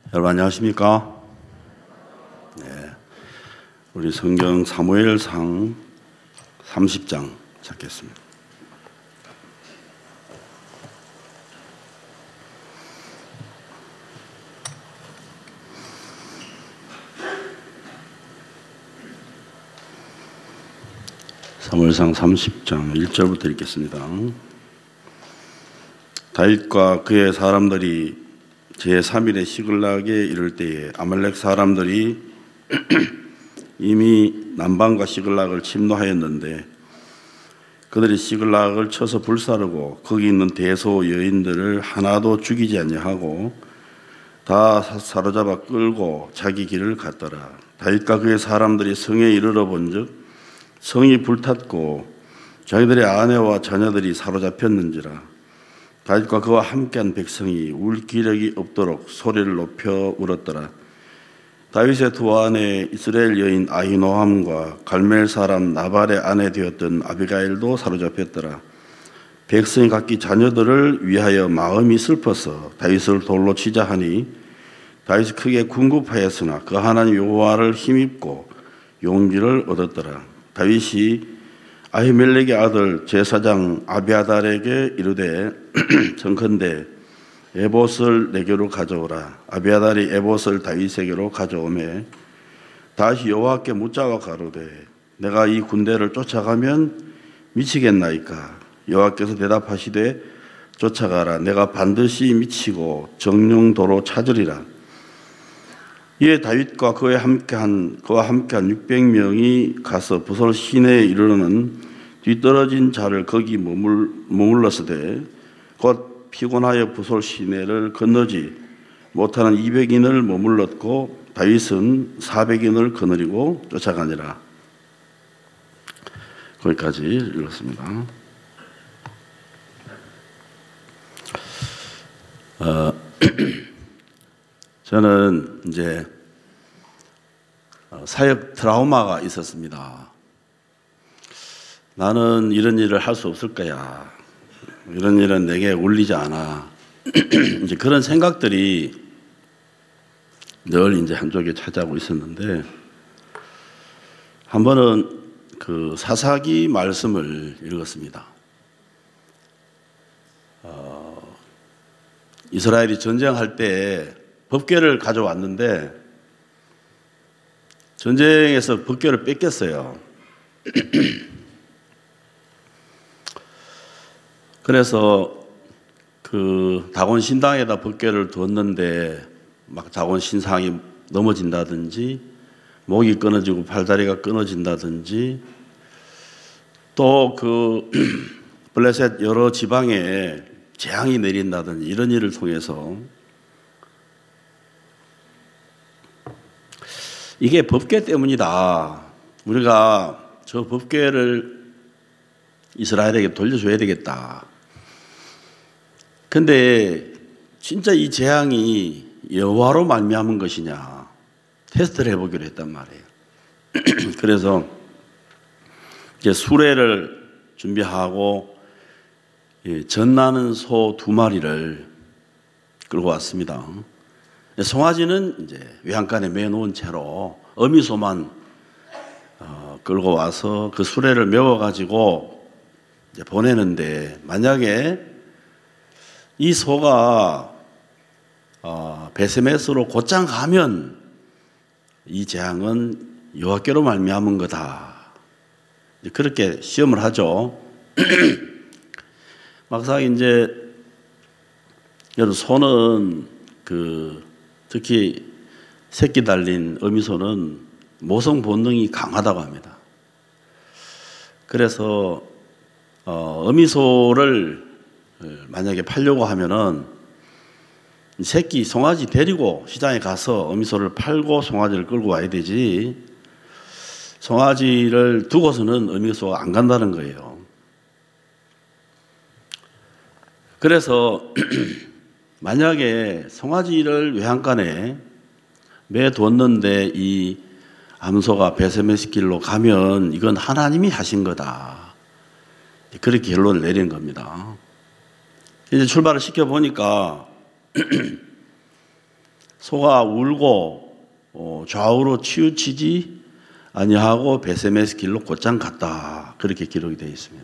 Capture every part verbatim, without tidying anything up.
여러분 안녕하십니까? 네, 우리 성경 사무엘상 삼십 장 찾겠습니다. 사무엘상 삼십 장 일 절부터 읽겠습니다. 다윗과 그의 사람들이 제삼 일에 시글락에 이를 때에 아말렉 사람들이 이미 남방과 시글락을 침노하였는데 그들이 시글락을 쳐서 불사르고 거기 있는 대소 여인들을 하나도 죽이지 아니하고 다 사로잡아 끌고 자기 길을 갔더라. 다윗과 그의 사람들이 성에 이르러 본즉 성이 불탔고 자기들의 아내와 자녀들이 사로잡혔는지라. 다윗과 그와 함께한 백성이 울 기력이 없도록 소리를 높여 울었더라. 다윗의 두 아내 이스라엘 여인 아히노함과 갈멜 사람 나발의 아내 되었던 아비가일도 사로잡혔더라. 백성이 각기 자녀들을 위하여 마음이 슬퍼서 다윗을 돌로 치자 하니 다윗이 크게 궁급하였으나 그 하나님 여호와를 힘입고 용기를 얻었더라. 다윗이 아히멜렉의 아들 제사장 아비아달에게 이르되 청컨대 에봇을 내게로 가져오라. 아비아달이 에봇을 다윗에게로 가져오매 다시 여호와께 묻자와 가로되 내가 이 군대를 쫓아가면 미치겠나이까? 여호와께서 대답하시되 쫓아가라. 내가 반드시 미치고 정령도로 찾으리라. 이에 다윗과 그와 함께한 그와 함께한 육백 명이 가서 부솔 시내에 이르러는 뒤떨어진 자를 거기 머물 머물렀으되 곧 피곤하여 부솔 시내를 건너지 못하는 이백인을 머물렀고 다윗은 사백인을 거느리고 쫓아가니라. 거기까지 읽었습니다. 어, 저는 이제 사역 트라우마가 있었습니다. 나는 이런 일을 할 수 없을 거야. 이런 일은 내게 어울리지 않아. 이제 그런 생각들이 늘 이제 한쪽에 차지하고 있었는데 한 번은 그 사사기 말씀을 읽었습니다. 어, 이스라엘이 전쟁할 때 법궤를 가져왔는데 전쟁에서 법궤를 뺏겼어요. 그래서 그 다곤 신당에다 법궤를 두었는데 막 다곤 신상이 넘어진다든지 목이 끊어지고 팔다리가 끊어진다든지 또 그 블레셋 여러 지방에 재앙이 내린다든지 이런 일을 통해서 이게 법궤 때문이다. 우리가 저 법궤를 이스라엘에게 돌려줘야 되겠다. 근데 진짜 이 재앙이 여호와로 말미암은 것이냐 테스트를 해보기로 했단 말이에요. 그래서 이제 수레를 준비하고 젖나는 소 두 마리를 끌고 왔습니다. 송아지는 이제 외양간에 매놓은 채로 어미소만 어, 끌고 와서 그 수레를 메워가지고 이제 보내는데 만약에 이 소가 어, 베세메스로 곧장 가면 이 재앙은 여호와께로 말미암은 거다. 그렇게 시험을 하죠. 막상 이제 여러분 소는 그 특히 새끼 달린 어미소는 모성 본능이 강하다고 합니다. 그래서 어, 어미소를 만약에 팔려고 하면은 새끼 송아지 데리고 시장에 가서 어미소를 팔고 송아지를 끌고 와야 되지 송아지를 두고서는 어미소가 안 간다는 거예요. 그래서 만약에 송아지를 외양간에 매두었는데 이 암소가 베세메스 길로 가면 이건 하나님이 하신 거다. 그렇게 결론을 내린 겁니다. 이제 출발을 시켜보니까 소가 울고 어, 좌우로 치우치지 아니하고 베세메스 길로 곧장 갔다. 그렇게 기록이 되어 있습니다.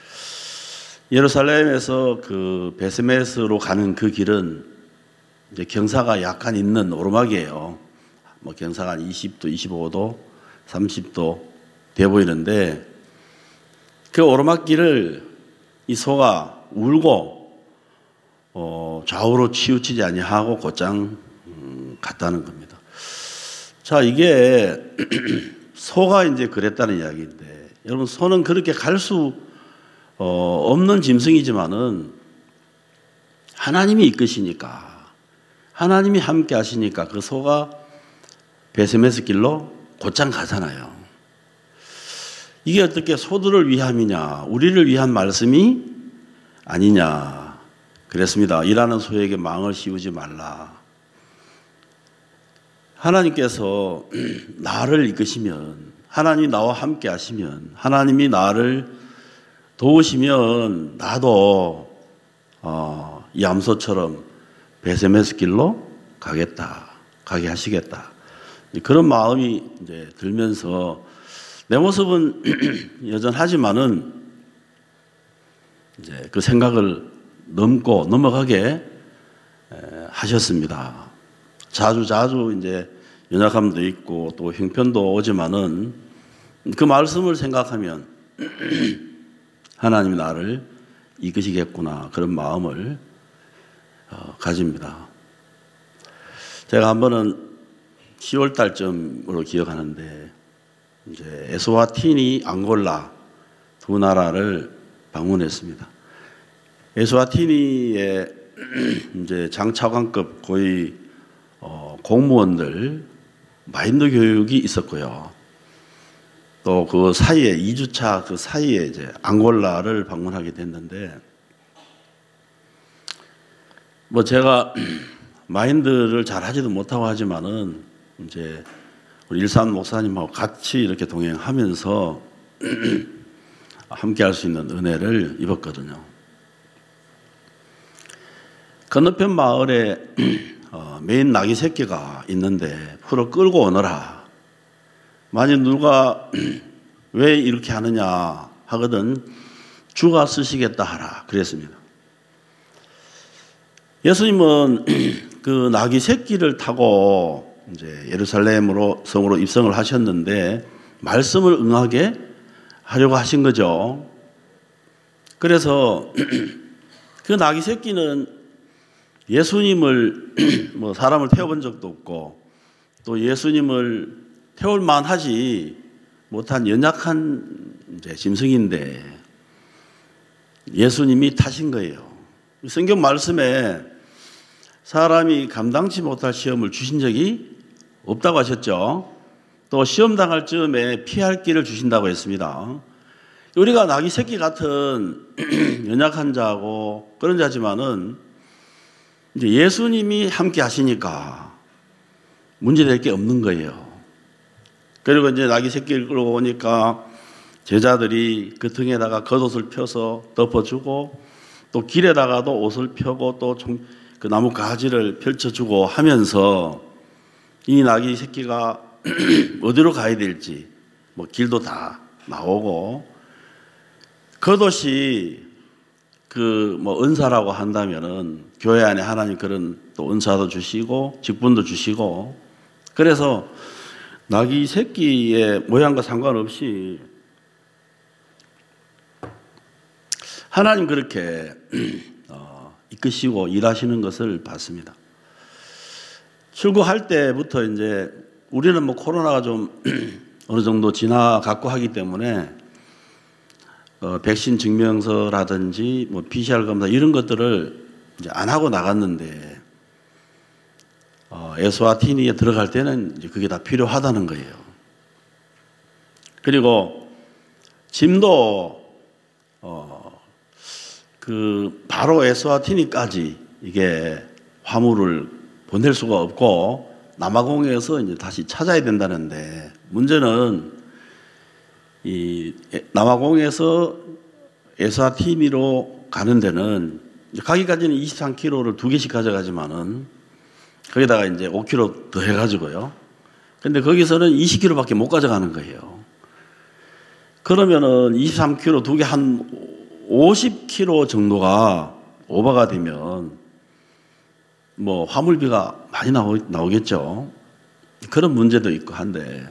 예루살렘에서 그 베세메스로 가는 그 길은 이제 경사가 약간 있는 오르막이에요. 뭐 경사가 한 이십 도, 이십오 도, 삼십 도 돼 보이는데 그 오르막길을 이 소가 울고 어, 좌우로 치우치지 아니하고 곧장 음, 갔다는 겁니다. 자, 이게 소가 이제 그랬다는 이야기인데, 여러분 소는 그렇게 갈 수 어, 없는 짐승이지만은 하나님이 이끄시니까, 하나님이 함께 하시니까 그 소가 베세메스 길로 곧장 가잖아요. 이게 어떻게 소들을 위함이냐, 우리를 위한 말씀이 아니냐. 그랬습니다. 일하는 소에게 망을 씌우지 말라. 하나님께서 나를 이끄시면, 하나님이 나와 함께 하시면, 하나님이 나를 도우시면 나도 어, 이 암소처럼 베세메스 길로 가겠다, 가게 하시겠다. 그런 마음이 이제 들면서 내 모습은 여전하지만은 이제 그 생각을 넘고 넘어가게 하셨습니다. 자주 자주 이제 연약함도 있고 또 형편도 오지만은 그 말씀을 생각하면 하나님이 나를 이끄시겠구나, 그런 마음을 어, 가집니다. 제가 한 번은 시월 달쯤으로 기억하는데 이제 에스와티니, 앙골라 두 나라를 방문했습니다. 에스와티니의 이제 장차관급 고위 어, 공무원들 마인드 교육이 있었고요. 또 그 사이에 이 주차 그 사이에 이제 앙골라를 방문하게 됐는데, 뭐 제가 마인드를 잘 하지도 못하고 하지만은 이제 우리 일산 목사님하고 같이 이렇게 동행하면서 함께 할 수 있는 은혜를 입었거든요. 건너편 마을에 어, 메인 나귀 새끼가 있는데 풀어 끌고 오너라. 만약 누가 왜 이렇게 하느냐 하거든 주가 쓰시겠다 하라 그랬습니다. 예수님은 그 나귀 새끼를 타고 이제 예루살렘으로 성으로 입성을 하셨는데 말씀을 응하게 하려고 하신 거죠. 그래서 그 나귀 새끼는 예수님을 뭐 사람을 태워본 적도 없고 또 예수님을 태울 만하지 못한 연약한 이제 짐승인데 예수님이 타신 거예요. 성경 말씀에 사람이 감당치 못할 시험을 주신 적이 없다고 하셨죠. 또 시험 당할 즈음에 피할 길을 주신다고 했습니다. 우리가 나귀 새끼 같은 연약한 자고 그런 자지만은 이제 예수님이 함께 하시니까 문제될 게 없는 거예요. 그리고 이제 나귀 새끼를 끌고 오니까 제자들이 그 등에다가 겉옷을 펴서 덮어주고 또 길에다가도 옷을 펴고 또 그 나무 가지를 펼쳐주고 하면서 이 나귀 새끼가 어디로 가야 될지 뭐 길도 다 나오고 겉옷이 그 뭐 은사라고 한다면은 교회 안에 하나님 그런 또 은사도 주시고 직분도 주시고 그래서 나귀 새끼의 모양과 상관없이 하나님 그렇게 어, 이끄시고 일하시는 것을 봤습니다. 출국할 때부터 이제 우리는 뭐 코로나가 좀 어느 정도 지나갔고 하기 때문에 어, 백신 증명서라든지 뭐 피씨알 검사 이런 것들을 이제 안 하고 나갔는데 어, 에스와티니에 들어갈 때는 이제 그게 다 필요하다는 거예요. 그리고 짐도 어, 그 바로 에스와티니까지 이게 화물을 보낼 수가 없고 남아공에서 이제 다시 찾아야 된다는데 문제는 이 남아공에서 에스와티니로 가는 데는 가기까지는 이십삼 킬로미터를 두 개씩 가져가지만은 거기다가 이제 오 킬로미터 더 해가지고요. 근데 거기서는 이십 킬로미터밖에 못 가져가는 거예요. 그러면은 이십삼 킬로미터 두 개 한 오십 킬로미터 정도가 오버가 되면 뭐 화물비가 많이 나오, 나오겠죠. 그런 문제도 있고 한데,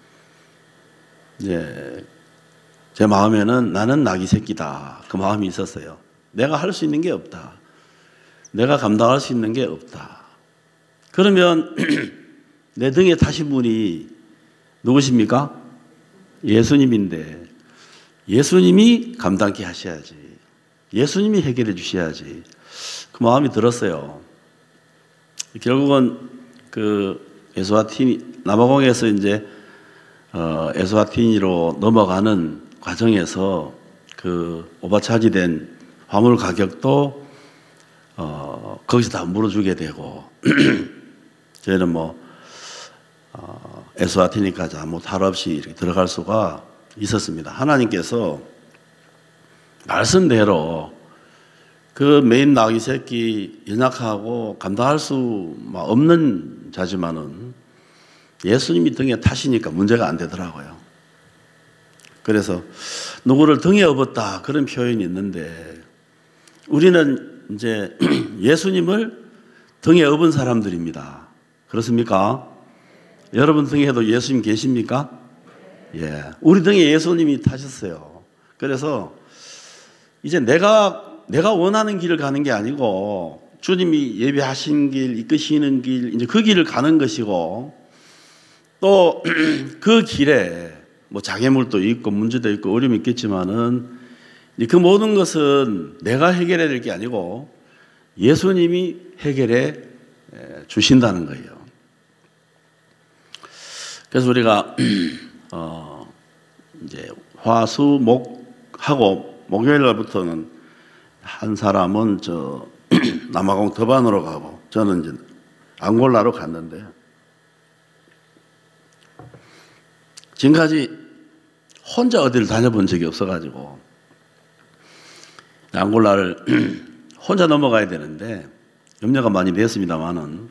이제 제 마음에는 나는 나귀 새끼다. 그 마음이 있었어요. 내가 할 수 있는 게 없다. 내가 감당할 수 있는 게 없다. 그러면 내 등에 타신 분이 누구십니까? 예수님인데 예수님이 감당케 하셔야지. 예수님이 해결해 주셔야지. 그 마음이 들었어요. 결국은 그 에스와티니, 남아공에서 이제 어, 에스와티니로 넘어가는 과정에서 그 오버차지된 화물 가격도 어, 거기서 다 물어주게 되고 저희는 뭐 어, 에스와티니까지 아무 탈 없이 이렇게 들어갈 수가 있었습니다. 하나님께서 말씀대로 그 메인 나귀 새끼 연약하고 감당할 수 없는 자지만은 예수님이 등에 타시니까 문제가 안 되더라고요. 그래서 누구를 등에 업었다 그런 표현이 있는데 우리는 이제 예수님을 등에 업은 사람들입니다. 그렇습니까? 여러분 등에도 예수님 계십니까? 예, 우리 등에 예수님이 타셨어요. 그래서 이제 내가 내가 원하는 길을 가는 게 아니고 주님이 예비하신 길, 이끄시는 길, 이제 그 길을 가는 것이고 또 그 길에 뭐 장애물도 있고 문제도 있고 어려움이 있겠지만은 그 모든 것은 내가 해결해야 될 게 아니고 예수님이 해결해 주신다는 거예요. 그래서 우리가 어 이제 화수목하고 목요일 날부터는 한 사람은 저 남아공 더반으로 가고 저는 이제 앙골라로 갔는데 지금까지 혼자 어디를 다녀본 적이 없어가지고 앙골라를 혼자 넘어가야 되는데 염려가 많이 됐습니다만은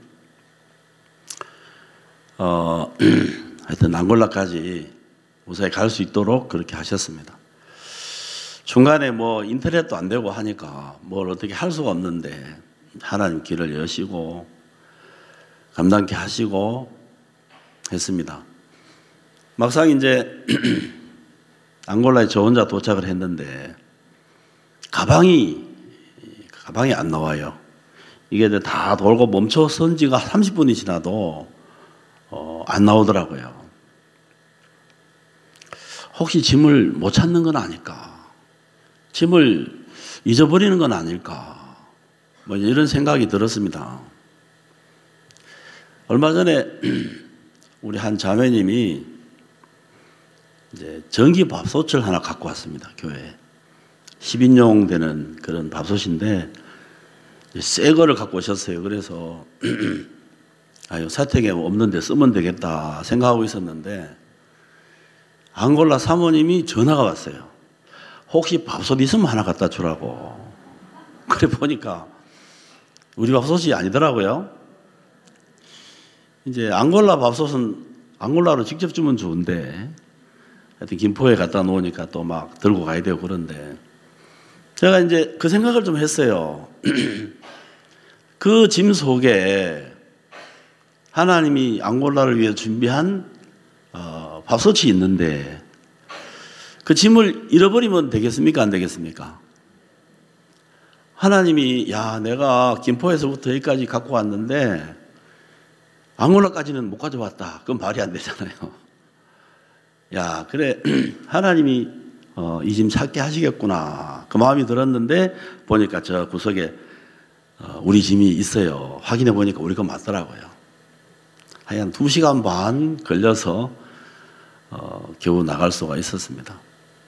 어 하여튼 앙골라까지 무사히 갈 수 있도록 그렇게 하셨습니다. 중간에 뭐 인터넷도 안 되고 하니까 뭘 어떻게 할 수가 없는데 하나님 길을 여시고 감당케 하시고 했습니다. 막상 이제 앙골라에 저 혼자 도착을 했는데 가방이 가방이 안 나와요. 이게 이제 다 돌고 멈춰선 지가 삼십 분이 지나도 어, 안 나오더라고요. 혹시 짐을 못 찾는 건 아닐까? 짐을 잊어버리는 건 아닐까? 뭐 이런 생각이 들었습니다. 얼마 전에 우리 한 자매님이 이제 전기 밥솥을 하나 갖고 왔습니다. 교회에. 십 인용 되는 그런 밥솥인데 새 거를 갖고 오셨어요. 그래서 아유 사택에 없는데 쓰면 되겠다 생각하고 있었는데 앙골라 사모님이 전화가 왔어요. 혹시 밥솥 있으면 하나 갖다 주라고. 그래 보니까 우리 밥솥이 아니더라고요. 이제 앙골라 밥솥은 앙골라로 직접 주면 좋은데 하여튼 김포에 갖다 놓으니까 또 막 들고 가야 되고 그런데 제가 이제 그 생각을 좀 했어요. 그 짐 속에 하나님이 앙골라를 위해 준비한 어, 밥솥이 있는데 그 짐을 잃어버리면 되겠습니까? 안 되겠습니까? 하나님이 야 내가 김포에서부터 여기까지 갖고 왔는데 앙골라까지는 못 가져왔다. 그건 말이 안 되잖아요. 야 그래 하나님이 어, 이 짐 찾게 하시겠구나. 그 마음이 들었는데 보니까 저 구석에 어, 우리 짐이 있어요. 확인해 보니까 우리 거 맞더라고요. 한 두 시간 반 걸려서 어, 겨우 나갈 수가 있었습니다.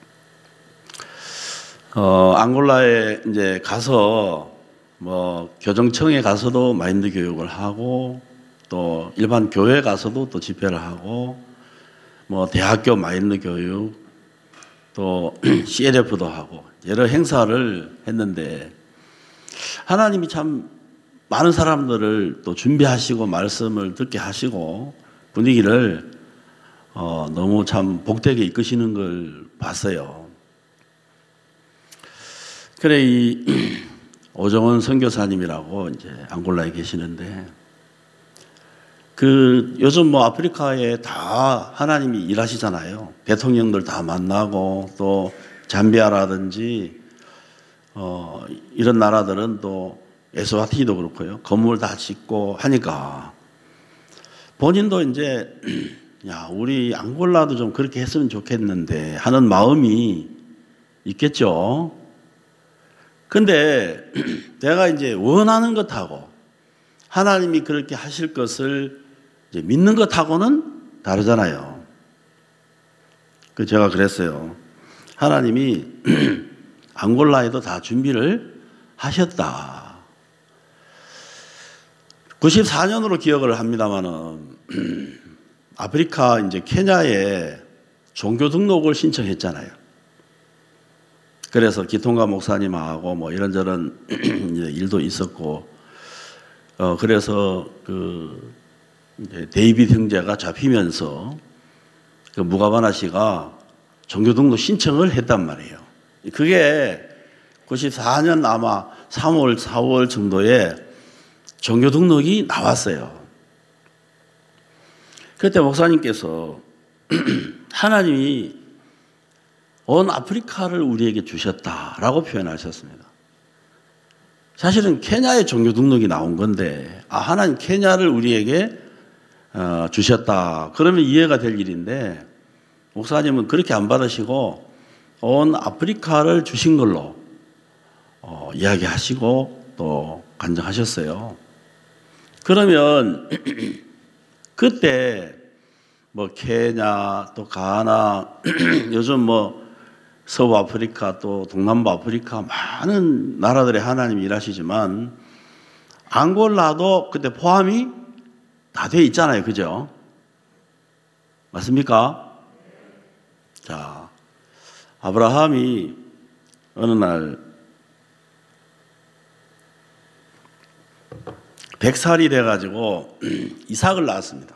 어, 앙골라에 이제 가서 뭐 교정청에 가서도 마인드 교육을 하고 또 일반 교회 가서도 또 집회를 하고 뭐 대학교 마인드 교육 또 씨엘에프도 하고 여러 행사를 했는데 하나님이 참 많은 사람들을 또 준비하시고 말씀을 듣게 하시고 분위기를 어, 너무 참 복되게 이끄시는 걸 봤어요. 그래, 이 오정원 선교사님이라고 이제 앙골라에 계시는데, 그 요즘 뭐 아프리카에 다 하나님이 일하시잖아요. 대통령들 다 만나고 또 잠비아라든지 어, 이런 나라들은 또 에스와티니도 그렇고요. 건물 다 짓고 하니까 본인도 이제 야, 우리 앙골라도 좀 그렇게 했으면 좋겠는데 하는 마음이 있겠죠. 근데 내가 이제 원하는 것하고 하나님이 그렇게 하실 것을 이제 믿는 것하고는 다르잖아요. 그 제가 그랬어요. 하나님이 앙골라에도 다 준비를 하셨다. 구십사 년으로 기억을 합니다만은 아프리카 이제 케냐에 종교 등록을 신청했잖아요. 그래서 기통가 목사님하고 뭐 이런저런 일도 있었고, 어 그래서 그 이제 데이빗 형제가 잡히면서 그 무가바나 씨가 종교 등록 신청을 했단 말이에요. 그게 구십사 년 아마 삼월, 사월 정도에 종교 등록이 나왔어요. 그때 목사님께서 하나님이 온 아프리카를 우리에게 주셨다라고 표현하셨습니다. 사실은 케냐의 종교 등록이 나온 건데, 아, 하나님 케냐를 우리에게 어, 주셨다. 그러면 이해가 될 일인데, 목사님은 그렇게 안 받으시고 온 아프리카를 주신 걸로 어, 이야기하시고 또 간증하셨어요. 그러면 그때 뭐 케냐 또 가나 요즘 뭐 서부 아프리카 또 동남부 아프리카 많은 나라들의 하나님이 일하시지만 앙골라도 그때 포함이 다 돼 있잖아요. 그죠? 맞습니까? 자, 아브라함이 어느 날 백 살이 돼가지고 이삭을 낳았습니다.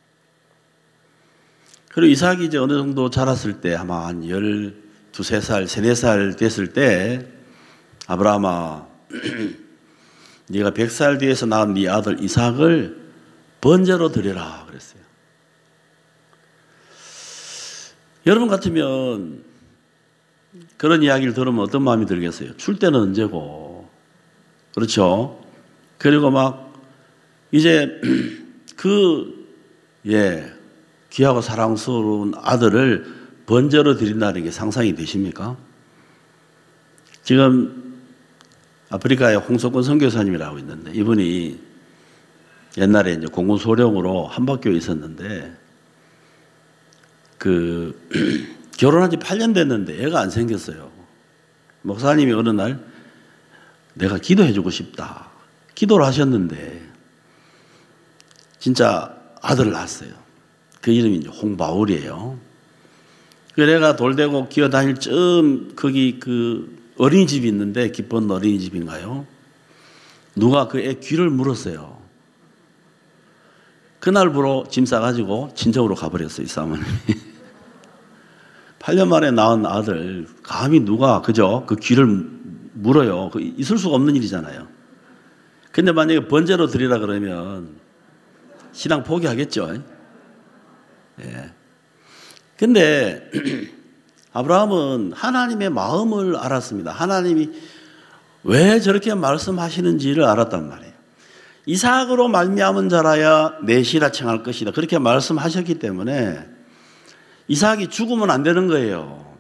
그리고 이삭이 이제 어느 정도 자랐을 때 아마 한 열두세 살, 세네 살 됐을 때 아브라함아, 네가 백 살 뒤에서 낳은 네 아들 이삭을 번제로 드려라 그랬어요. 여러분 같으면 그런 이야기를 들으면 어떤 마음이 들겠어요? 출 때는 언제고, 그렇죠? 그리고 막 이제 그 예 귀하고 사랑스러운 아들을 번제로 드린다는 게 상상이 되십니까? 지금 아프리카에 홍석권 선교사님이라고 있는데, 이분이 옛날에 이제 공군 소령으로 한박교에 있었는데, 그 결혼한 지 팔 년 됐는데 애가 안 생겼어요. 목사님이 어느 날 내가 기도해주고 싶다. 기도를 하셨는데 진짜 아들을 낳았어요. 그 이름이 이제 홍바울이에요. 내가 돌대고 기어다닐 쯤 거기 그 어린이집이 있는데, 기쁜 어린이집인가요? 누가 그 애 귀를 물었어요. 그날부로 짐 싸가지고 친정으로 가버렸어요, 이 사모님이. 팔 년 만에 낳은 아들 감히 누가 그죠? 그 귀를 물어요. 그 있을 수가 없는 일이잖아요. 근데 만약에 번제로 드리라 그러면 신앙 포기하겠죠. 예. 근데 아브라함은 하나님의 마음을 알았습니다. 하나님이 왜 저렇게 말씀하시는지를 알았단 말이에요. 이삭으로 말미암은 자라야 내 씨라 칭할 것이다. 그렇게 말씀하셨기 때문에 이삭이 죽으면 안 되는 거예요.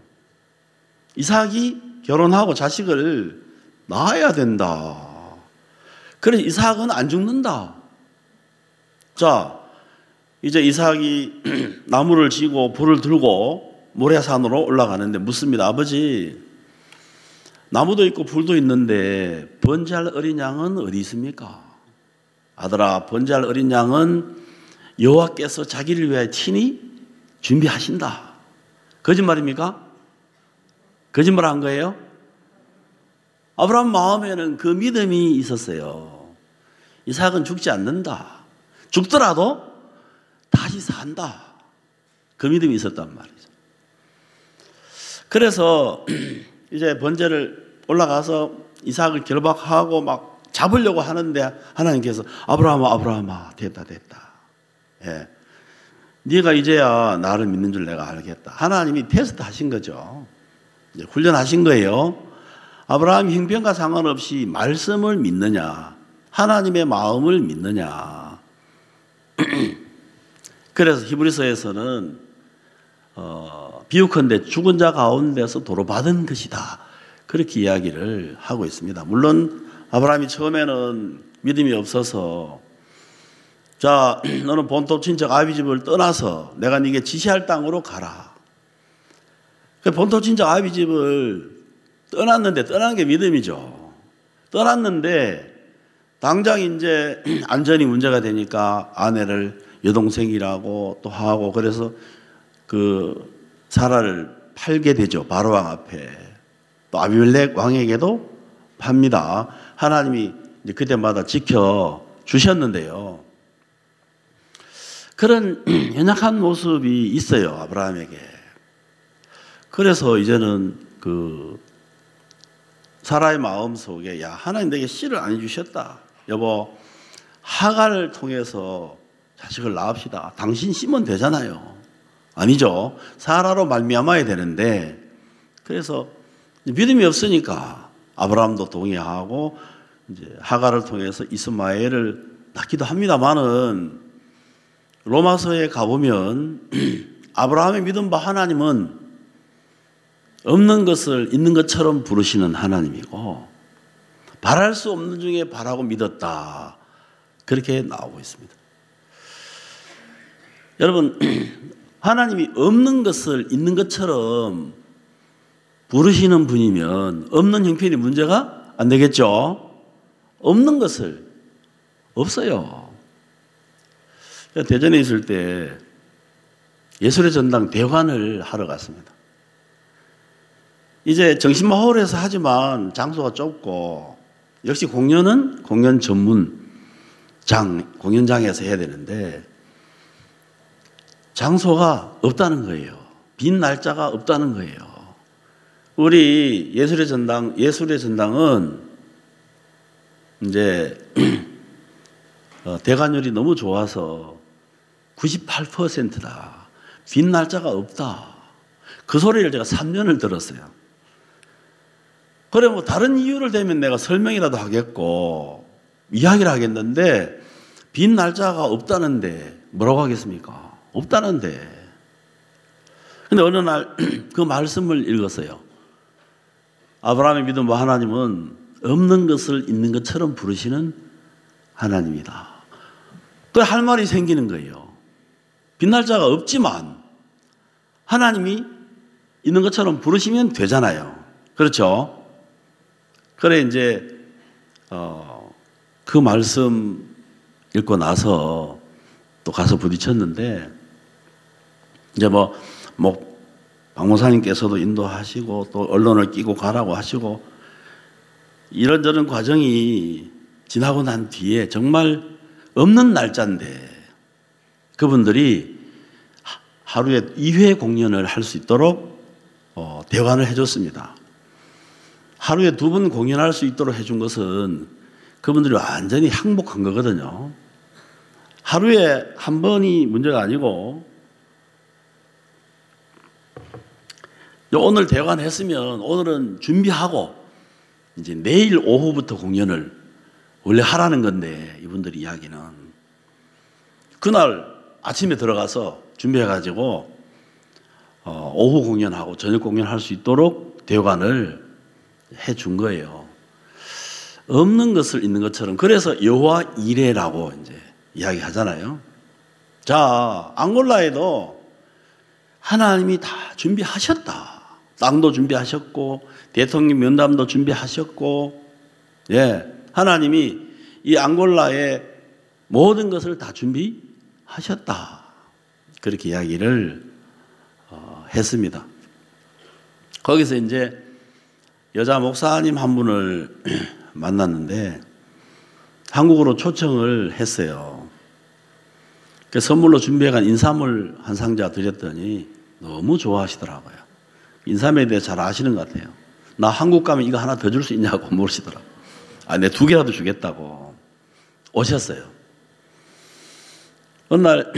이삭이 결혼하고 자식을 낳아야 된다. 그래서 이삭은 안 죽는다. 자, 이제 이삭이 나무를 지고 불을 들고 모래산으로 올라가는데 묻습니다. 아버지, 나무도 있고 불도 있는데 번제할 어린 양은 어디 있습니까? 아들아, 번제할 어린 양은 여호와께서 자기를 위하여 친히 준비하신다. 거짓말입니까? 거짓말한 거예요? 아브라함 마음에는 그 믿음이 있었어요. 이삭은 죽지 않는다. 죽더라도 다시 산다. 그 믿음이 있었단 말이죠. 그래서 이제 번제를 올라가서 이삭을 결박하고 막 잡으려고 하는데 하나님께서 아브라함아 아브라함아 됐다 됐다. 예. 네가 이제야 나를 믿는 줄 내가 알겠다. 하나님이 테스트 하신 거죠. 이제 훈련하신 거예요. 아브라함이 형편과 상관없이 말씀을 믿느냐, 하나님의 마음을 믿느냐. 그래서 히브리서에서는 어, 비유컨대 죽은 자 가운데서 도로 받은 것이다. 그렇게 이야기를 하고 있습니다. 물론 아브라함이 처음에는 믿음이 없어서 자, 너는 본토 친척 아비 집을 떠나서 내가 네게 지시할 땅으로 가라. 본토 친척 아비 집을 떠났는데, 떠난 게 믿음이죠. 떠났는데 당장 이제 안전이 문제가 되니까 아내를 여동생이라고 또 하고, 그래서 그 사라를 팔게 되죠. 바로왕 앞에. 또 아비멜렉 왕에게도 팝니다. 하나님이 이제 그때마다 지켜 주셨는데요. 그런 연약한 모습이 있어요, 아브라함에게. 그래서 이제는 그 사라의 마음 속에 야, 하나님 내게 씨를 안 해주셨다. 여보, 하갈을 통해서 자식을 낳읍시다. 당신 씨면 되잖아요. 아니죠. 사라로 말미암아야 되는데, 그래서 믿음이 없으니까 아브라함도 동의하고 이제 하갈을 통해서 이스마엘을 낳기도 합니다만은, 로마서에 가보면 아브라함의 믿음 바 하나님은 없는 것을 있는 것처럼 부르시는 하나님이고, 바랄 수 없는 중에 바라고 믿었다. 그렇게 나오고 있습니다. 여러분, 하나님이 없는 것을 있는 것처럼 부르시는 분이면 없는 형편이 문제가 안 되겠죠? 없는 것을 없어요. 대전에 있을 때 예술의 전당 대관을 하러 갔습니다. 이제 정신마을에서 하지만 장소가 좁고, 역시 공연은 공연 전문장, 공연장에서 해야 되는데 장소가 없다는 거예요. 빈 날짜가 없다는 거예요. 우리 예술의 전당, 예술의 전당은 이제 대관율이 너무 좋아서 구십팔 퍼센트다. 빈 날짜가 없다. 그 소리를 제가 삼 년을 들었어요. 그래, 뭐 다른 이유를 대면 내가 설명이라도 하겠고 이야기를 하겠는데, 빈 날짜가 없다는데 뭐라고 하겠습니까? 없다는데. 근데 어느 날 그 말씀을 읽었어요. 아브라함의 믿음 바 하나님은 없는 것을 있는 것처럼 부르시는 하나님이다. 그 할 말이 생기는 거예요. 빈 날짜가 없지만 하나님이 있는 것처럼 부르시면 되잖아요. 그렇죠? 그래, 이제, 어, 그 말씀 읽고 나서 또 가서 부딪혔는데, 이제 뭐, 뭐, 박목사님께서도 인도하시고, 또 언론을 끼고 가라고 하시고, 이런저런 과정이 지나고 난 뒤에 정말 없는 날짜인데, 그분들이 하루에 이 회 공연을 할 수 있도록 어, 대관을 해줬습니다. 하루에 두 번 공연할 수 있도록 해준 것은 그분들이 완전히 항복한 거거든요. 하루에 한 번이 문제가 아니고, 오늘 대관했으면 오늘은 준비하고 이제 내일 오후부터 공연을 원래 하라는 건데, 이분들이 이야기는 그날 아침에 들어가서 준비해가지고 어, 오후 공연하고 저녁 공연할 수 있도록 대관을 해준 거예요. 없는 것을 있는 것처럼. 그래서 여호와 이레라고 이제 이야기하잖아요. 자, 앙골라에도 하나님이 다 준비하셨다. 땅도 준비하셨고 대통령 면담도 준비하셨고, 예, 하나님이 이 앙골라의 모든 것을 다 준비하셨다. 그렇게 이야기를 어, 했습니다. 거기서 이제 여자 목사님 한 분을 만났는데, 한국으로 초청을 했어요. 그 선물로 준비해간 인삼을 한 상자 드렸더니 너무 좋아하시더라고요. 인삼에 대해 잘 아시는 것 같아요. 나 한국 가면 이거 하나 더 줄 수 있냐고 물으시더라고요. 아, 내 두 개라도 주겠다고 오셨어요. 어느 날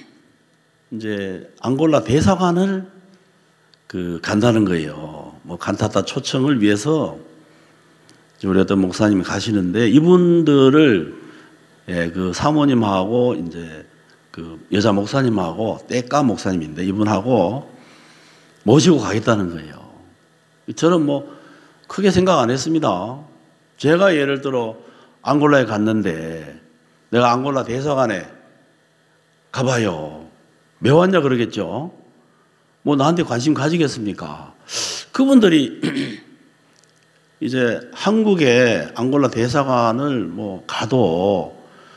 이제 앙골라 대사관을 그 간다는 거예요. 뭐 간타타 초청을 위해서 우리 어떤 목사님이 가시는데 이분들을 예, 그 사모님하고 이제 그 여자 목사님하고 떼까 목사님인데 이분하고 모시고 가겠다는 거예요. 저는 뭐 크게 생각 안 했습니다. 제가 예를 들어 앙골라에 갔는데 내가 앙골라 대사관에 가봐요. 왜 왔냐 그러겠죠. 뭐 나한테 관심 가지겠습니까? 그분들이 이제 한국에 앙골라 대사관을 뭐 가도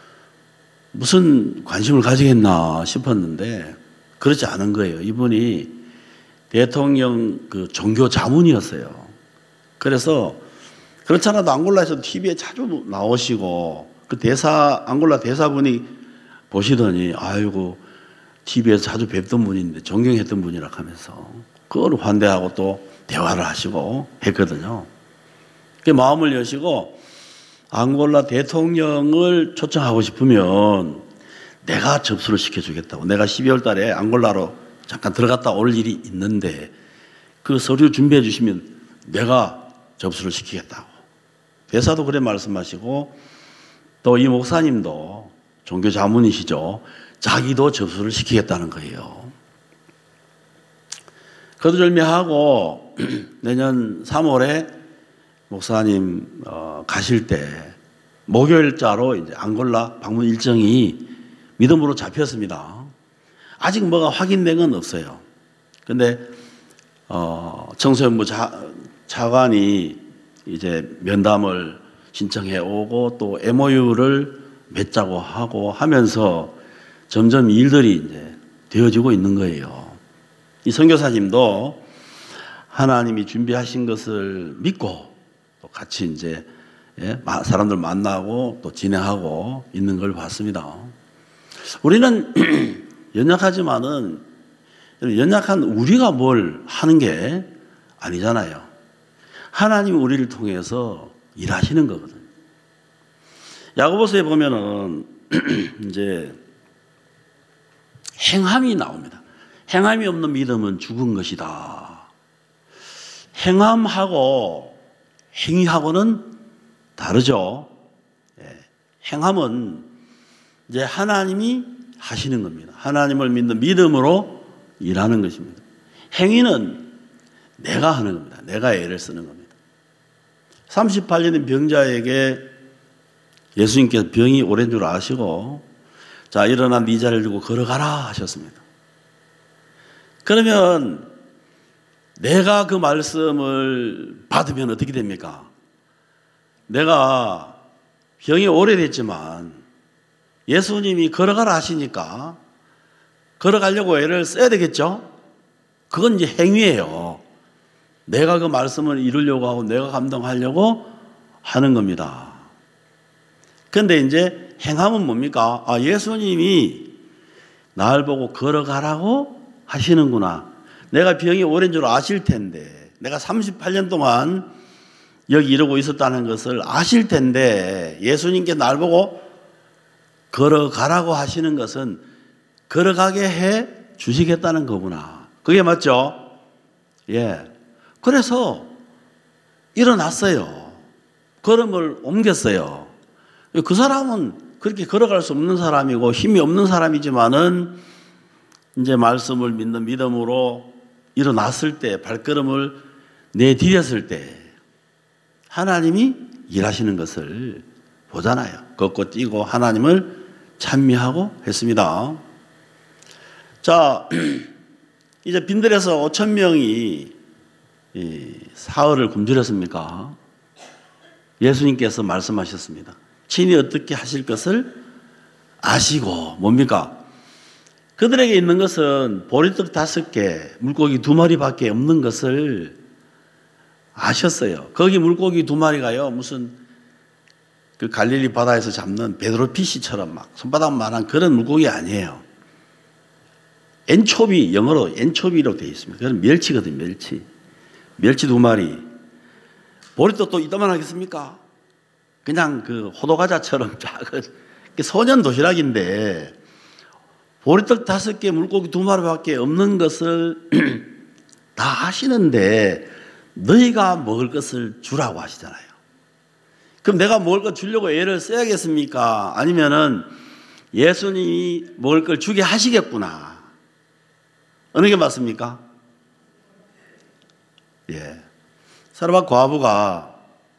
무슨 관심을 가지겠나 싶었는데 그렇지 않은 거예요. 이분이 대통령 그 종교 자문이었어요. 그래서 그렇잖아도 앙골라에서 티비에 자주 나오시고 그 대사 앙골라 대사분이 보시더니 아이고 티비에서 자주 뵙던 분인데 존경했던 분이라 하면서 그걸 환대하고 또 대화를 하시고 했거든요. 그 마음을 여시고 앙골라 대통령을 초청하고 싶으면 내가 접수를 시켜주겠다고. 내가 십이월 달에 앙골라로 잠깐 들어갔다 올 일이 있는데 그 서류 준비해 주시면 내가 접수를 시키겠다고. 대사도 그래 말씀하시고 또 이 목사님도 종교 자문이시죠. 자기도 접수를 시키겠다는 거예요. 거두절미하고 내년 삼월에 목사님 어, 가실 때 목요일자로 이제 앙골라 방문 일정이 믿음으로 잡혔습니다. 아직 뭐가 확인된 건 없어요. 근데 어, 청소년부 자, 차관이 이제 면담을 신청해 오고 또 엠오유를 맺자고 하고 하면서 점점 일들이 이제 되어지고 있는 거예요. 이 선교사님도 하나님이 준비하신 것을 믿고 또 같이 이제 사람들 만나고 또 진행하고 있는 걸 봤습니다. 우리는 연약하지만은 연약한 우리가 뭘 하는 게 아니잖아요. 하나님이 우리를 통해서 일하시는 거거든요. 야고보서에 보면은 이제 행함이 나옵니다. 행함이 없는 믿음은 죽은 것이다. 행함하고 행위하고는 다르죠. 행함은 이제 하나님이 하시는 겁니다. 하나님을 믿는 믿음으로 일하는 것입니다. 행위는 내가 하는 겁니다. 내가 애를 쓰는 겁니다. 삼십팔 년의 병자에게 예수님께서 병이 오랜 줄 아시고 자 일어나 네 자리를 들고 걸어가라 하셨습니다. 그러면 내가 그 말씀을 받으면 어떻게 됩니까? 내가 병이 오래됐지만 예수님이 걸어가라 하시니까 걸어가려고 애를 써야 되겠죠? 그건 이제 행위예요. 내가 그 말씀을 이루려고 하고 내가 감동하려고 하는 겁니다. 그런데 이제 행함은 뭡니까? 아, 예수님이 나를 보고 걸어가라고 하시는구나. 내가 병이 오랜 줄 아실 텐데 내가 삼십팔 년 동안 여기 이러고 있었다는 것을 아실 텐데 예수님께 날 보고 걸어가라고 하시는 것은 걸어가게 해 주시겠다는 거구나. 그게 맞죠? 예. 그래서 일어났어요. 걸음을 옮겼어요. 그 사람은 그렇게 걸어갈 수 없는 사람이고 힘이 없는 사람이지만은 이제 말씀을 믿는 믿음으로 일어났을 때 발걸음을 내디뎠을 때 하나님이 일하시는 것을 보잖아요. 걷고 뛰고 하나님을 찬미하고 했습니다. 자, 이제 빈들에서 오천 명이 이 사흘을 굶주렸습니까? 예수님께서 말씀하셨습니다. 친히 어떻게 하실 것을 아시고 뭡니까? 그들에게 있는 것은 보리떡 다섯 개, 물고기 두 마리밖에 없는 것을 아셨어요. 거기 물고기 두 마리가요 무슨 그 갈릴리 바다에서 잡는 베드로 피시처럼 막 손바닥만한 그런 물고기 아니에요. 엔초비, 영어로 엔초비로 되어 있습니다. 그건 멸치거든요, 멸치. 멸치 두 마리. 보리떡 또 이따만 하겠습니까? 그냥 그 호두과자처럼 작은 소년 도시락인데 보리떡 다섯 개, 물고기 두 마리밖에 없는 것을 다 하시는데 너희가 먹을 것을 주라고 하시잖아요. 그럼 내가 먹을 것 주려고 애를 써야겠습니까? 아니면은 예수님이 먹을 걸 주게 하시겠구나. 어느 게 맞습니까? 예. 사르밧 과부가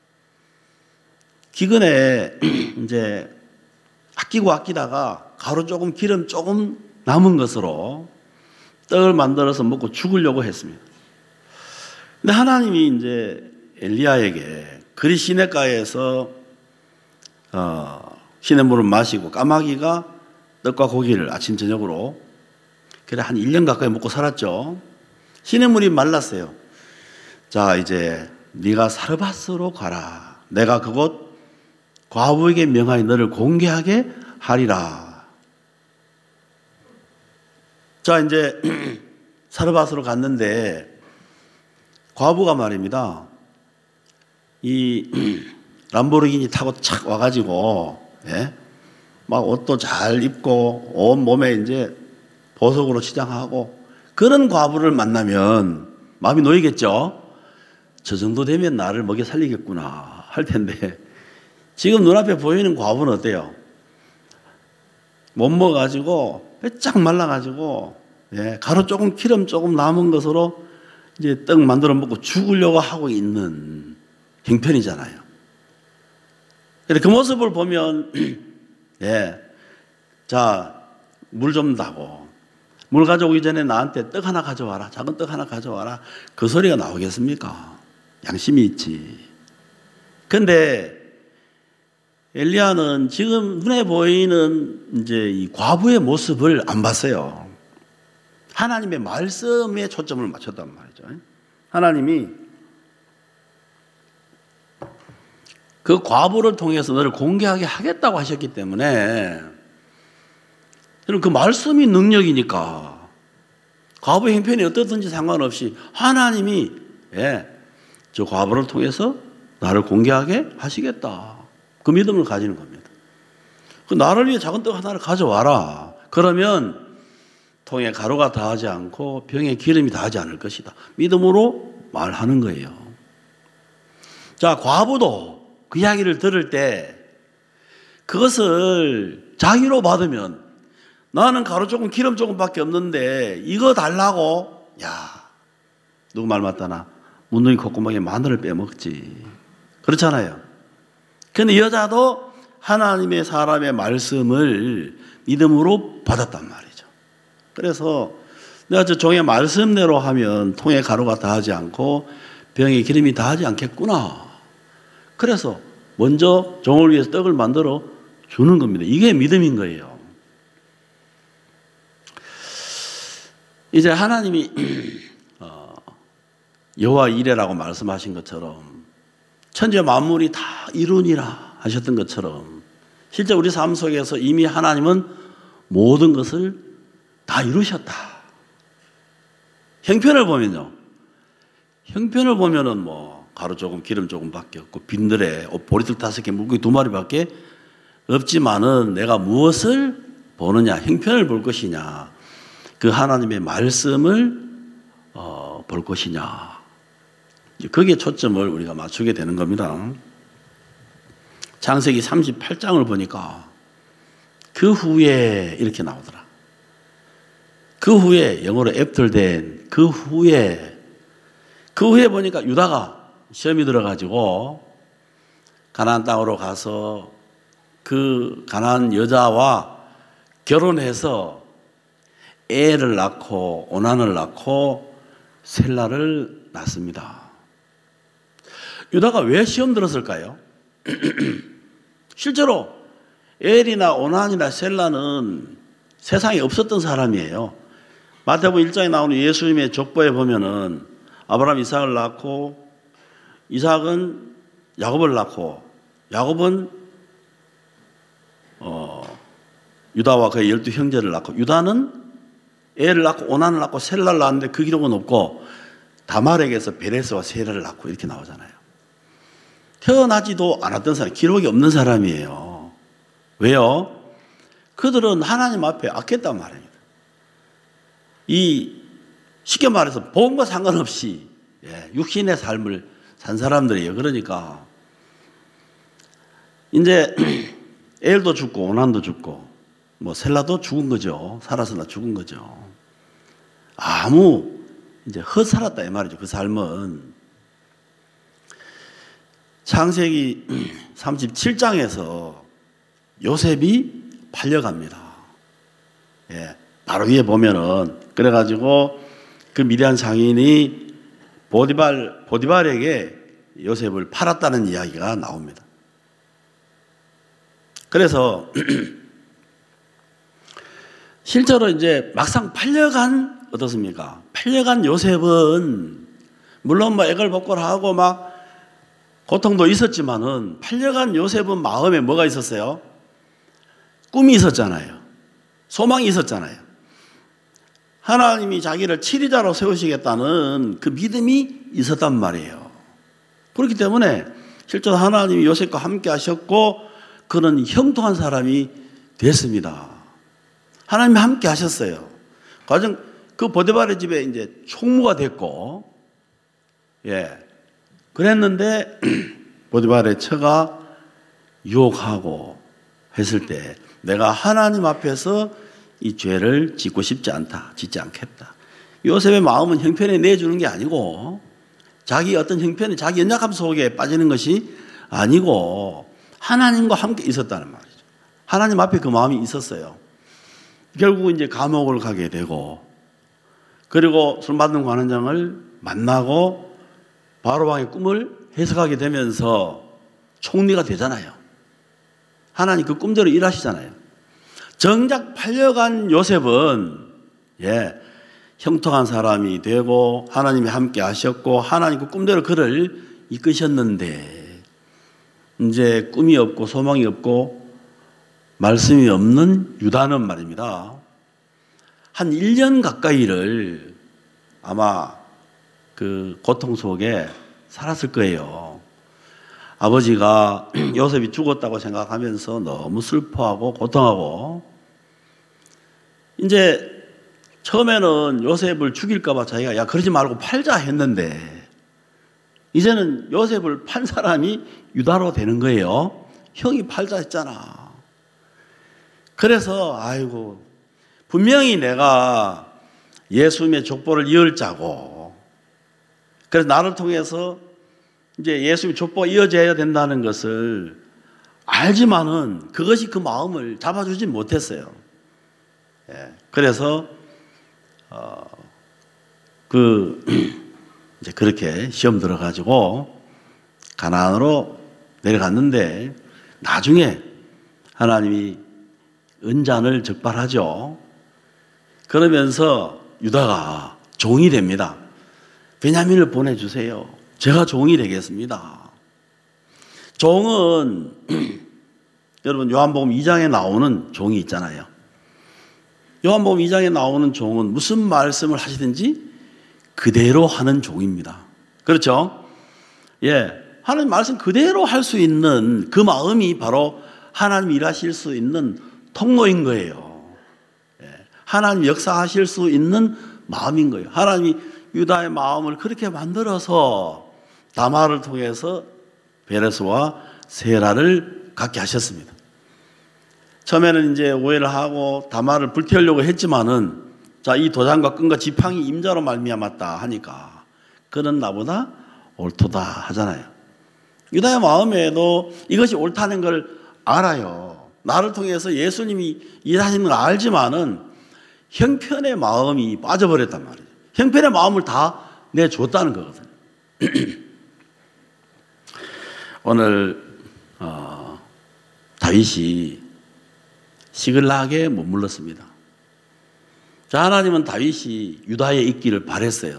기근에 이제 아끼고 아끼다가 가루 조금 기름 조금 남은 것으로 떡을 만들어서 먹고 죽으려고 했습니다. 근데 하나님이 이제 엘리야에게 그리 시냇가에서 어, 시냇물을 마시고 까마귀가 떡과 고기를 아침 저녁으로 그래 한 일 년 가까이 먹고 살았죠. 시냇물이 말랐어요. 자, 이제 네가 사르밧으로 가라. 내가 그곳 과부에게 명하여 너를 공개하게 하리라. 자, 이제 사르밧으로 갔는데 과부가 말입니다. 이 람보르기니 타고 착 와가지고, 예? 막 옷도 잘 입고 온 몸에 이제 보석으로 치장하고 그런 과부를 만나면 마음이 놓이겠죠. 저 정도 되면 나를 먹여 살리겠구나 할 텐데 지금 눈앞에 보이는 과부는 어때요? 못 먹어가지고 빼짝 말라가지고, 예? 가루 조금 기름 조금 남은 것으로 이제 떡 만들어 먹고 죽으려고 하고 있는 형편이잖아요. 그 모습을 보면, 예, 자, 물 좀 다고, 물 가져오기 전에 나한테 떡 하나 가져와라, 작은 떡 하나 가져와라. 그 소리가 나오겠습니까? 양심이 있지. 근데 엘리야는 지금 눈에 보이는 이제 이 과부의 모습을 안 봤어요. 하나님의 말씀에 초점을 맞췄단 말이죠. 하나님이 그 과부를 통해서 너를 공개하게 하겠다고 하셨기 때문에 여러분 그 말씀이 능력이니까 과부의 형편이 어떻든지 상관없이 하나님이, 예, 저 과부를 통해서 나를 공개하게 하시겠다. 그 믿음을 가지는 겁니다. 그 나를 위해 작은 떡 하나를 가져와라. 그러면 통에 가루가 닿지 않고 병에 기름이 닿지 않을 것이다. 믿음으로 말하는 거예요. 자, 과부도 그 이야기를 들을 때 그것을 자기로 받으면 나는 가루 조금 기름 조금밖에 없는데 이거 달라고, 야, 누구 말 맞다나 문둥이 콧구멍에 마늘을 빼먹지. 그렇잖아요. 근데 이 여자도 하나님의 사람의 말씀을 믿음으로 받았단 말이죠. 그래서 내가 저 종의 말씀대로 하면 통에 가루가 닿지 않고 병에 기름이 닿지 않겠구나. 그래서 먼저 종을 위해서 떡을 만들어 주는 겁니다. 이게 믿음인 거예요. 이제 하나님이 어, 여호와 이레라고 말씀하신 것처럼 천지 만물이 다 이루니라 하셨던 것처럼 실제 우리 삶 속에서 이미 하나님은 모든 것을 다 이루셨다. 형편을 보면요. 형편을 보면은 뭐 가루 조금 기름 조금밖에 없고 빈들에 보리떡 다섯 개 물고기 두 마리밖에 없지만은 내가 무엇을 보느냐, 형편을 볼 것이냐, 그 하나님의 말씀을 어, 볼 것이냐, 거기에 초점을 우리가 맞추게 되는 겁니다. 창세기 삼십팔 장을 보니까 그 후에 이렇게 나오더라. 그 후에, 영어로 after then, 그 후에 그 후에 보니까 유다가 시험이 들어가지고 가나안 땅으로 가서 그 가나안 여자와 결혼해서 애를 낳고 오난을 낳고 셀라를 낳습니다. 유다가 왜 시험 들었을까요? 실제로 엘이나 오난이나 셀라는 세상에 없었던 사람이에요. 마태복음 일 장에 나오는 예수님의 족보에 보면은 아브라함 이삭을 낳고 이삭은 야곱을 낳고 야곱은 어, 유다와 그의 열두 형제를 낳고, 유다는 애를 낳고 오난을 낳고 셀라를 낳았는데 그 기록은 없고, 다말에게서 베레스와 세라를 낳고 이렇게 나오잖아요. 태어나지도 않았던 사람, 기록이 없는 사람이에요. 왜요? 그들은 하나님 앞에 악했단 말입니다. 이 쉽게 말해서 복음과 상관없이 예, 육신의 삶을 산 사람들이에요. 그러니까 이제 엘도 죽고 오난도 죽고 뭐 셀라도 죽은 거죠. 살아서나 죽은 거죠. 아무 이제 헛살았다 이 말이죠. 그 삶은. 창세기 삼십칠 장에서 요셉이 팔려갑니다. 예, 바로 위에 보면은 그래가지고 그 미디안 상인이 보디발 보디발에게 요셉을 팔았다는 이야기가 나옵니다. 그래서 실제로 이제 막상 팔려간 어떻습니까? 팔려간 요셉은 물론 뭐 애걸복걸하고 막 고통도 있었지만은 팔려간 요셉은 마음에 뭐가 있었어요? 꿈이 있었잖아요. 소망이 있었잖아요. 하나님이 자기를 치리자로 세우시겠다는 그 믿음이 있었단 말이에요. 그렇기 때문에 실제로 하나님이 요셉과 함께 하셨고 그는 형통한 사람이 됐습니다. 하나님이 함께 하셨어요. 과정 그 보디발의 집에 이제 총무가 됐고, 예, 그랬는데 보디발의 처가 유혹하고 했을 때 내가 하나님 앞에서 이 죄를 짓고 싶지 않다, 짓지 않겠다. 요셉의 마음은 형편에 내주는 게 아니고 자기 어떤 형편에 자기 연약함 속에 빠지는 것이 아니고 하나님과 함께 있었다는 말이죠. 하나님 앞에 그 마음이 있었어요. 결국 이제 감옥을 가게 되고 그리고 술 받는 관원장을 만나고 바로방의 꿈을 해석하게 되면서 총리가 되잖아요. 하나님 그 꿈대로 일하시잖아요. 정작 팔려간 요셉은 예, 형통한 사람이 되고 하나님이 함께 하셨고 하나님 그 꿈대로 그를 이끄셨는데 이제 꿈이 없고 소망이 없고 말씀이 없는 유다는 말입니다. 한 일 년 가까이를 아마 그 고통 속에 살았을 거예요. 아버지가 요셉이 죽었다고 생각하면서 너무 슬퍼하고 고통하고 이제 처음에는 요셉을 죽일까봐 자기가 야 그러지 말고 팔자 했는데 이제는 요셉을 판 사람이 유다로 되는 거예요. 형이 팔자 했잖아. 그래서 아이고 분명히 내가 예수님의 족보를 이을 자고 그래서 나를 통해서 이제 예수님의 족보가 이어져야 된다는 것을 알지만은 그것이 그 마음을 잡아주지 못했어요. 예, 그래서 어, 그 이제 그렇게 시험 들어가지고 가나안으로 내려갔는데 나중에 하나님이 은잔을 적발하죠. 그러면서 유다가 종이 됩니다. 베냐민을 보내주세요. 제가 종이 되겠습니다. 종은 여러분 요한복음 이 장에 나오는 종이 있잖아요. 요한복음 이 장에 나오는 종은 무슨 말씀을 하시든지 그대로 하는 종입니다. 그렇죠? 예, 하나님 말씀 그대로 할 수 있는 그 마음이 바로 하나님 일하실 수 있는 통로인 거예요. 예, 하나님 역사하실 수 있는 마음인 거예요. 하나님이 유다의 마음을 그렇게 만들어서 다말을 통해서 베레스와 세라를 갖게 하셨습니다. 처음에는 이제 오해를 하고 다말을 불태우려고 했지만은 자, 이 도장과 끈과 지팡이 임자로 말미암았다 하니까 그는 나보다 옳도다 하잖아요. 유다의 마음에도 이것이 옳다는 걸 알아요. 나를 통해서 예수님이 일하시는 걸 알지만은 형편의 마음이 빠져버렸단 말이에요. 형편의 마음을 다 내줬다는 거거든요. 오늘 어, 다윗이 시글락에 머물렀습니다. 자, 하나님은 다윗이 유다에 있기를 바랬어요.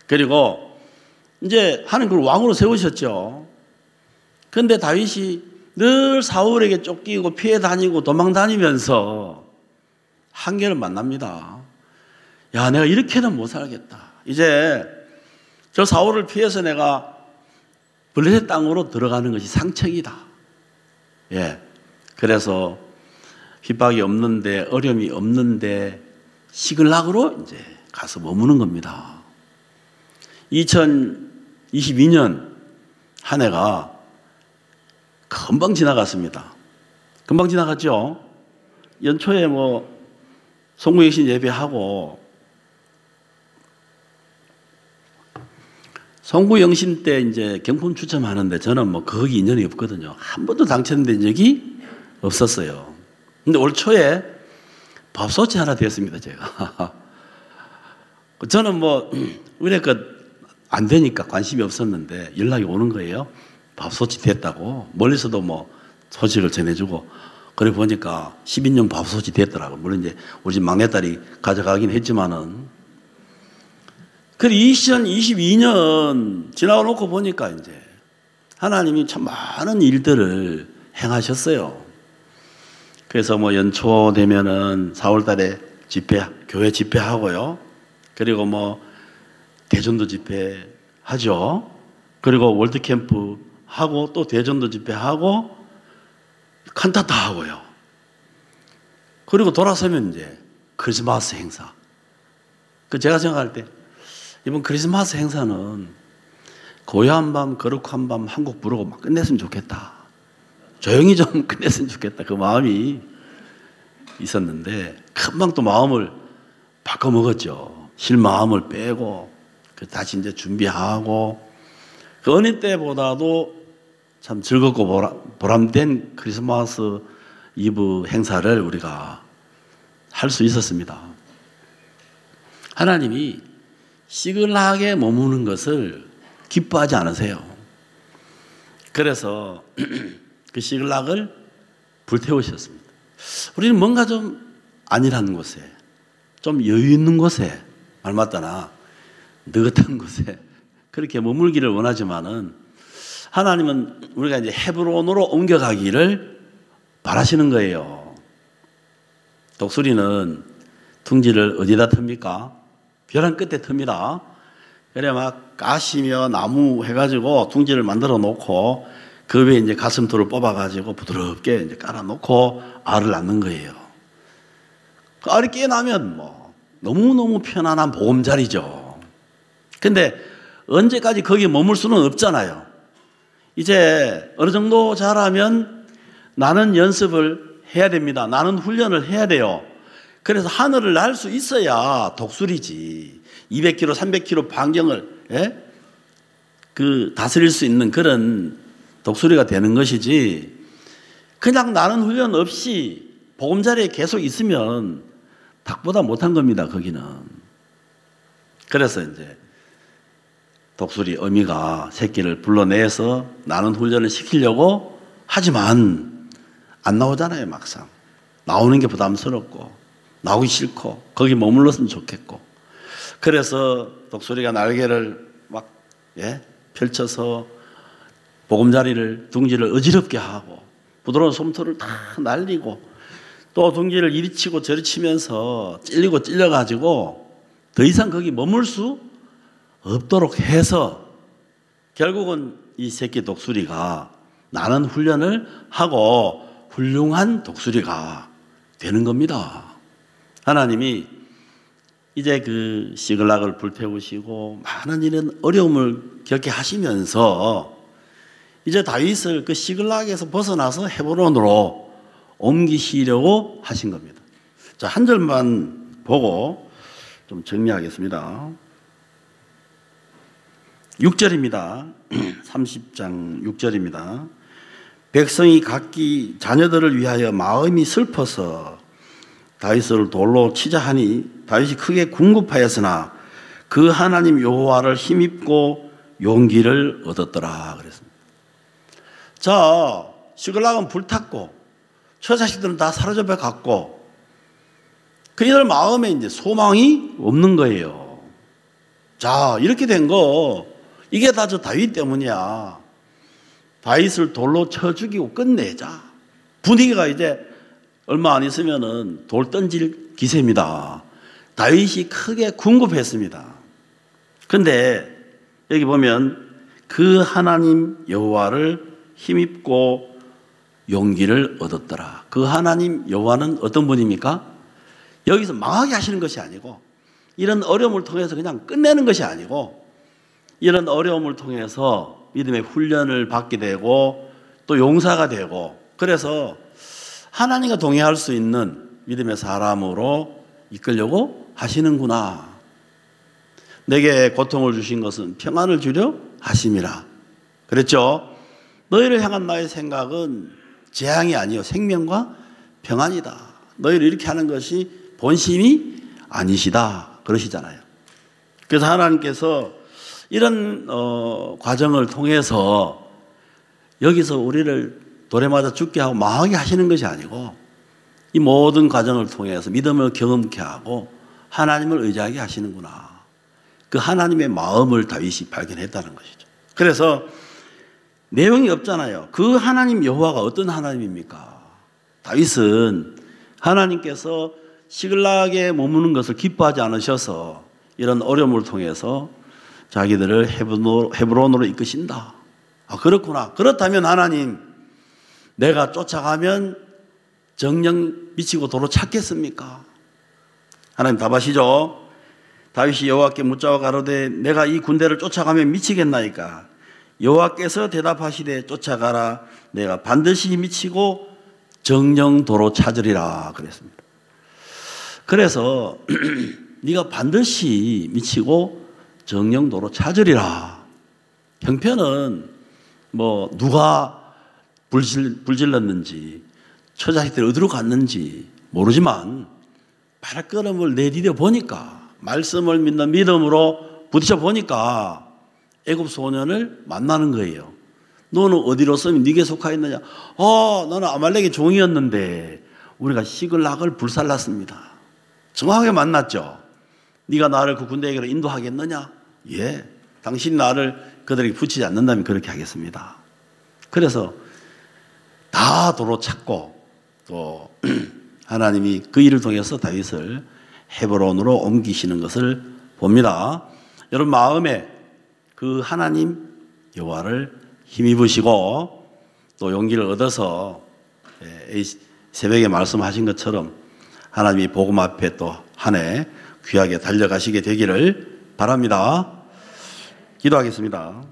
그리고 이제 하나님 그를 왕으로 세우셨죠. 그런데 다윗이 늘 사울에게 쫓기고 피해 다니고 도망 다니면서 한계를 만납니다. 야, 내가 이렇게는 못 살겠다. 이제 저 사울을 피해서 내가 블레셋 땅으로 들어가는 것이 상책이다. 예. 그래서 핍박이 없는데, 어려움이 없는데 시글락으로 이제 가서 머무는 겁니다. 이천이십이 년 한 해가 금방 지나갔습니다. 금방 지나갔죠? 연초에 뭐 송구영신 예배하고 송구영신 때 이제 경품 추첨하는데 저는 뭐 거기 인연이 없거든요. 한 번도 당첨된 적이 없었어요. 근데 올 초에 밥솥이 하나 되었습니다, 제가. 저는 뭐 의뢰껏 안 되니까 관심이 없었는데 연락이 오는 거예요. 밥솥이 됐다고. 멀리서도 뭐 소식을 전해주고. 그래 보니까 십 인용 밥솥이 됐더라고. 물론 이제 우리 집 막내딸이 가져가긴 했지만은. 그래 이천이십이 년 지나고 놓고 보니까 이제 하나님이 참 많은 일들을 행하셨어요. 그래서 뭐 연초 되면은 사월 달에 집회, 교회 집회하고요. 그리고 뭐 대전도 집회 하죠. 그리고 월드캠프 하고 또 대전도 집회 하고 칸타타 하고요. 그리고 돌아서면 이제 크리스마스 행사. 그 제가 생각할 때 이번 크리스마스 행사는 고요한 밤, 거룩한 밤 한 곡 부르고 막 끝냈으면 좋겠다. 조용히 좀 끝냈으면 좋겠다. 그 마음이 있었는데 금방 또 마음을 바꿔 먹었죠. 실 마음을 빼고 다시 이제 준비하고 그 어느 때보다도 참 즐겁고 보람된 크리스마스 이브 행사를 우리가 할 수 있었습니다. 하나님이 시글락에 머무는 것을 기뻐하지 않으세요. 그래서 그 시글락을 불태우셨습니다. 우리는 뭔가 좀 안일한 곳에, 좀 여유 있는 곳에, 말 맞다나 느긋한 곳에 그렇게 머물기를 원하지만은 하나님은 우리가 이제 헤브론으로 옮겨가기를 바라시는 거예요. 독수리는 둥지를 어디다 틉니까? 벼랑 끝에 틉니다. 그래 막 가시며 나무 해가지고 둥지를 만들어 놓고 그 위에 이제 가슴털을 뽑아가지고 부드럽게 이제 깔아놓고 알을 낳는 거예요. 그 알이 깨나면 뭐 너무너무 편안한 보금자리죠. 근데 언제까지 거기에 머물 수는 없잖아요. 이제 어느 정도 자라면 나는 연습을 해야 됩니다. 나는 훈련을 해야 돼요. 그래서 하늘을 날 수 있어야 독수리지. 이백 킬로미터, 삼백 킬로미터 반경을 예? 그 다스릴 수 있는 그런 독수리가 되는 것이지. 그냥 나는 훈련 없이 보금자리에 계속 있으면 닭보다 못한 겁니다. 거기는. 그래서 이제 독수리 어미가 새끼를 불러내서 나는 훈련을 시키려고 하지만 안 나오잖아요. 막상 나오는 게 부담스럽고 나오기 싫고 거기 머물렀으면 좋겠고 그래서 독수리가 날개를 막 예? 펼쳐서 보금자리를 둥지를 어지럽게 하고 부드러운 솜털을 다 날리고 또 둥지를 이리 치고 저리 치면서 찔리고 찔려가지고 더 이상 거기 머물 수 없도록 해서 결국은 이 새끼 독수리가 나는 훈련을 하고 훌륭한 독수리가 되는 겁니다. 하나님이 이제 그 시글락을 불태우시고 많은 이런 어려움을 겪게 하시면서 이제 다윗을 그 시글락에서 벗어나서 헤브론으로 옮기시려고 하신 겁니다. 자, 한 절만 보고 좀 정리하겠습니다. 육 절입니다. 삼십 장 육 절입니다. 백성이 각기 자녀들을 위하여 마음이 슬퍼서 다윗을 돌로 치자 하니 다윗이 크게 궁급하였으나 그 하나님 여호와를 힘입고 용기를 얻었더라 그랬습니다. 자, 시글락은 불탔고 처자식들은 다 사로잡혀 갔고 그이들 마음에 이제 소망이 없는 거예요. 자, 이렇게 된 거 이게 다 저 다윗 때문이야. 다윗을 돌로 쳐 죽이고 끝내자. 분위기가 이제 얼마 안 있으면은 돌 던질 기세입니다. 다윗이 크게 궁급했습니다. 그런데 여기 보면 그 하나님 여호와를 힘입고 용기를 얻었더라. 그 하나님 여호와는 어떤 분입니까? 여기서 망하게 하시는 것이 아니고, 이런 어려움을 통해서 그냥 끝내는 것이 아니고, 이런 어려움을 통해서 믿음의 훈련을 받게 되고 또 용사가 되고, 그래서 하나님과 동행할 수 있는 믿음의 사람으로 이끌려고 하시는구나. 내게 고통을 주신 것은 평안을 주려 하심이라 그랬죠. 너희를 향한 나의 생각은 재앙이 아니요 생명과 평안이다. 너희를 이렇게 하는 것이 본심이 아니시다 그러시잖아요. 그래서 하나님께서 이런 어, 과정을 통해서 여기서 우리를 돌에 맞아 죽게 하고 망하게 하시는 것이 아니고, 이 모든 과정을 통해서 믿음을 경험케 하고 하나님을 의지하게 하시는구나. 그 하나님의 마음을 다윗이 발견했다는 것이죠. 그래서 내용이 없잖아요. 그 하나님 여호와가 어떤 하나님입니까? 다윗은 하나님께서 시글락에 머무는 것을 기뻐하지 않으셔서 이런 어려움을 통해서 자기들을 헤브론으로, 헤브론으로 이끄신다. 아, 그렇구나. 그렇다면 하나님, 내가 쫓아가면 정령 미치고 도로 찾겠습니까? 하나님 답하시죠. 다윗이 여호와께 묻자와 가로되 내가 이 군대를 쫓아가면 미치겠나이까? 여호와께서 대답하시되 쫓아가라. 내가 반드시 미치고 정령 도로 찾으리라 그랬습니다. 그래서 네가 반드시 미치고 정령도로 찾으리라. 형편은 뭐 누가 불질, 불질렀는지 처자식들이 어디로 갔는지 모르지만 발걸음을 내디뎌 보니까, 말씀을 믿는 믿음으로 부딪혀 보니까 애굽 소년을 만나는 거예요. 너는 어디로서 네게 속하 있느냐? 어, 너는 아말렉의 종이었는데 우리가 시글락을 불살랐습니다. 정확하게 만났죠. 네가 나를 그 군대에게로 인도하겠느냐? 예, 당신이 나를 그들에게 붙이지 않는다면 그렇게 하겠습니다. 그래서 다 도로 찾고 또 하나님이 그 일을 통해서 다윗을 헤브론으로 옮기시는 것을 봅니다. 여러분 마음에 그 하나님 여호와를 힘입으시고 또 용기를 얻어서 새벽에 말씀하신 것처럼 하나님이 복음 앞에 또 한 해 귀하게 달려가시게 되기를 바랍니다. 기도하겠습니다.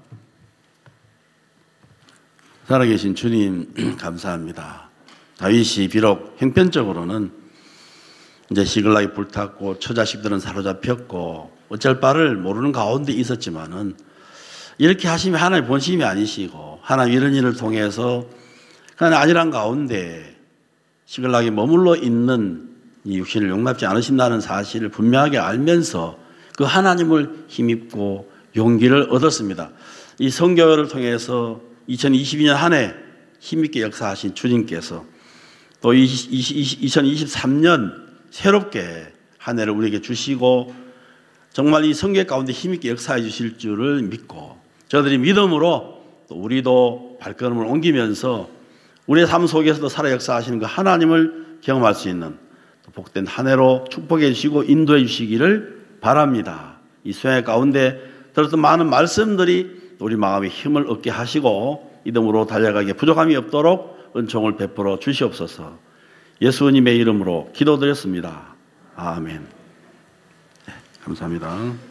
살아계신 주님 감사합니다. 다윗이 비록 형편적으로는 이제 시글락이 불탔고 처자식들은 사로잡혔고 어쩔 바를 모르는 가운데 있었지만은 이렇게 하시면 하나님의 본심이 아니시고 하나님 이런 일을 통해서 하나님 안일한 가운데 시글락에 머물러 있는 이 육신을 용납지 않으신다는 사실을 분명하게 알면서 그 하나님을 힘입고 용기를 얻었습니다. 이 선교회를 통해서 이천이십이 년 한 해 힘있게 역사하신 주님께서 또 이천이십삼 년 새롭게 한 해를 우리에게 주시고 정말 이 선교회 가운데 힘있게 역사해 주실 줄을 믿고 저들이 믿음으로 또 우리도 발걸음을 옮기면서 우리의 삶 속에서도 살아 역사하시는 그 하나님을 경험할 수 있는 복된 한 해로 축복해 주시고 인도해 주시기를 바랍니다. 이 수양회 가운데 들었던 많은 말씀들이 우리 마음에 힘을 얻게 하시고 믿음으로 달려가기에 부족함이 없도록 은총을 베풀어 주시옵소서. 예수님의 이름으로 기도드렸습니다. 아멘. 네, 감사합니다.